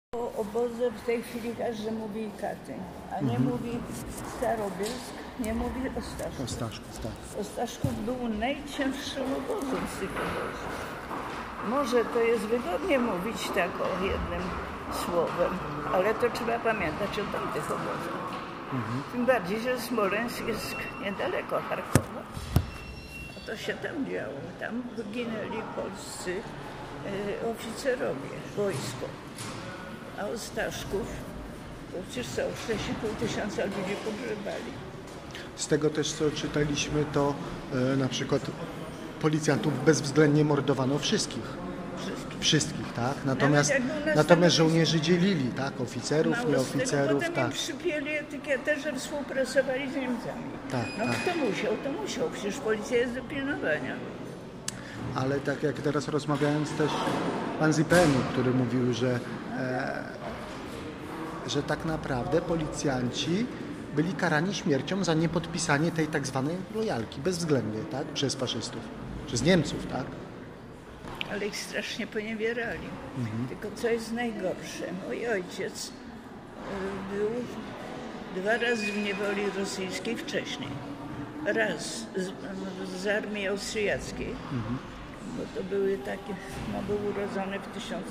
O obozie w tej chwili każdy mówi Katyń, a nie mówi Starobielsk, nie mówi Ostaszków. Ostaszków, tak. Ostaszków był najcięższym obozem z tych obozów. Może to jest wygodnie mówić tak o jednym słowem, ale to trzeba pamiętać o tamtych obozach. Tym bardziej, że Smoleńsk jest niedaleko Charkowa. A to się tam działo. Tam ginęli polscy oficerowie, wojsko. A Ostaszków, to przecież są 6,5 tysiąca ludzi pogrzebali. Z tego też, co czytaliśmy, to na przykład policjantów bezwzględnie mordowano wszystkich. Wszystkich, tak? Natomiast żołnierzy dzielili, tak? Oficerów, nieoficerów, potem tak. im przypięli etykietę, że współpracowali z Niemcami. Tak, no tak. Kto musiał, to musiał. Przecież policja jest do pilnowania. Ale tak jak teraz rozmawiając też pan z IPN-u, który mówił, że tak naprawdę policjanci byli karani śmiercią za niepodpisanie tej tak zwanej lojalki, bezwzględnie, tak? Przez faszystów, przez Niemców, tak? Ale ich strasznie poniewierali. Tylko co jest najgorsze, mój ojciec był 2 razy w niewoli rosyjskiej wcześniej. Raz z armii austriackiej, bo to były takie, był urodzony w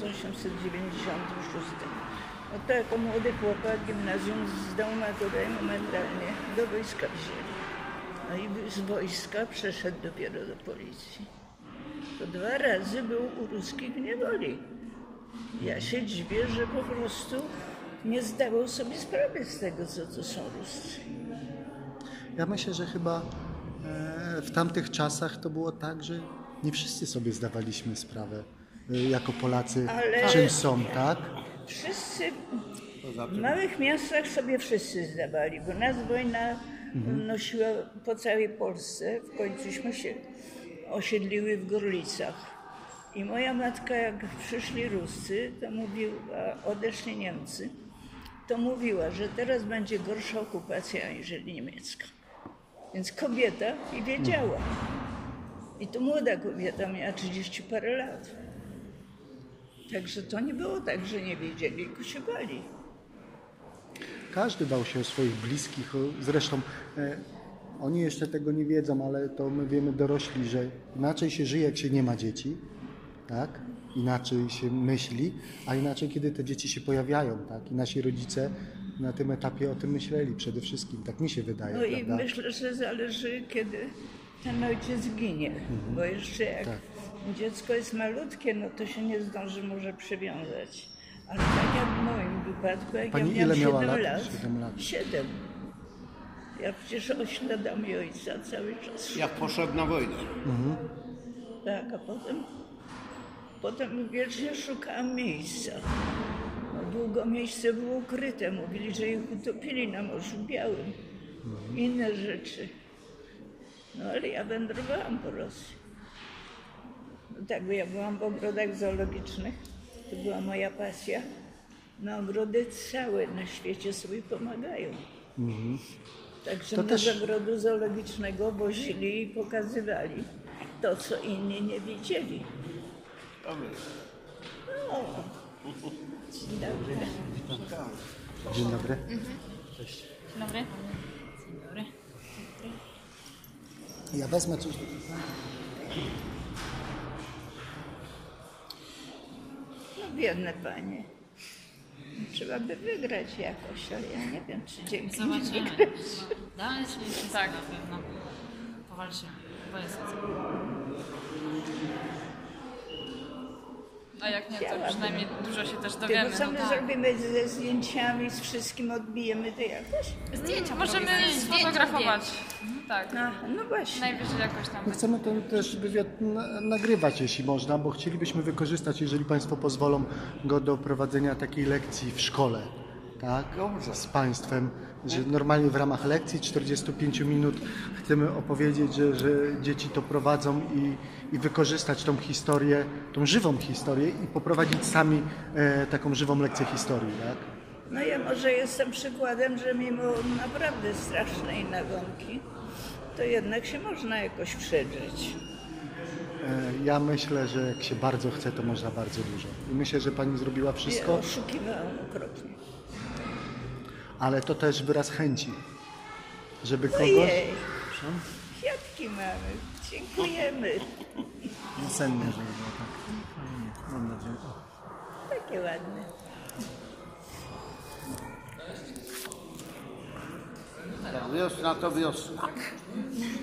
1896. No to jako młody chłopak gimnazjum zdał maturę i momentalnie do wojska wzięli. No i z wojska przeszedł dopiero do policji. To 2 razy był u ruskich w niewoli. Ja się dziwię, że po prostu nie zdawał sobie sprawy z tego, co to są Ruscy. Ja myślę, że chyba w tamtych czasach to było tak, że nie wszyscy sobie zdawaliśmy sprawę jako Polacy, czym są, tak? Wszyscy w małych miastach sobie wszyscy zdawali, bo nas wojna nosiła po całej Polsce. W końcuśmy się osiedliły w Gorlicach. I moja matka, jak przyszli Ruscy, to mówiła, odeszli Niemcy, to mówiła, że teraz będzie gorsza okupacja aniżeli niemiecka. Więc kobieta i wiedziała. I to młoda kobieta, miała 30 parę lat. Także to nie było tak, że nie wiedzieli, tylko się bali. Każdy bał się o swoich bliskich. Zresztą oni jeszcze tego nie wiedzą, ale to my wiemy dorośli, że inaczej się żyje, jak się nie ma dzieci, tak? Inaczej się myśli, a inaczej, kiedy te dzieci się pojawiają, tak? I nasi rodzice na tym etapie o tym myśleli przede wszystkim. Tak mi się wydaje, No prawda? i myślę, że zależy, kiedy ten ojciec ginie, bo jeszcze jak dziecko jest malutkie, no to się nie zdąży może przywiązać. Ale tak jak w moim wypadku, jak Pani ja miałam ile miała 7 lat? lat, 7 lat. 7. Ja przecież ośladami ojca cały czas. Jak poszedł na wojnę. Tak, a potem wiecznie szukałam miejsca. No, długo miejsce było ukryte. Mówili, że ich utopili na Morzu Białym. Inne rzeczy. No ale ja wędrowałam po Rosji. No tak, bo ja byłam w ogrodach zoologicznych. To była moja pasja. No ogrody całe na świecie sobie pomagają. Także To do też- zagrodu zoologicznego wozili i pokazywali to, co inni nie widzieli. No. Dzień dobry. Dzień dobry. Cześć. Dzień dobry. Dzień dobry. Ja wezmę coś. No biedne panie. Trzeba by wygrać jakoś, ale ja nie wiem, czy dzięki nim Zobaczymy. wygrać. Damy się wszystko Tak. na pewno. Powalczymy. Bo jest A jak nie, to Chciałabym. przynajmniej dużo się też Tylko dowiemy. co my tak. zrobimy ze zdjęciami, z wszystkim odbijemy to jakoś? zdjęcia. Możemy sfotografować. Tak. No właśnie. Najwyżej jakoś tam. My chcemy ten też wywiad nagrywać, jeśli można, bo chcielibyśmy wykorzystać, jeżeli Państwo pozwolą, go do prowadzenia takiej lekcji w szkole, tak? Dobrze. Z Państwem, że normalnie w ramach lekcji 45 minut chcemy opowiedzieć, że dzieci to prowadzą i wykorzystać tą historię, tą żywą historię i poprowadzić sami taką żywą lekcję historii, tak? No ja może jestem przykładem, że mimo naprawdę strasznej nagonki, to jednak się można jakoś przedrzeć. Ja myślę, że jak się bardzo chce, to można bardzo dużo. I myślę, że pani zrobiła Ja wszystko, oszukiwałam okropnie. ale to też wyraz chęci, żeby kogoś... Ojej, kwiatki mamy. Dziękujemy. Sennie, żeby było tak. Fajnie, mam nadzieję. Takie ładne. Wiosna to wiosna.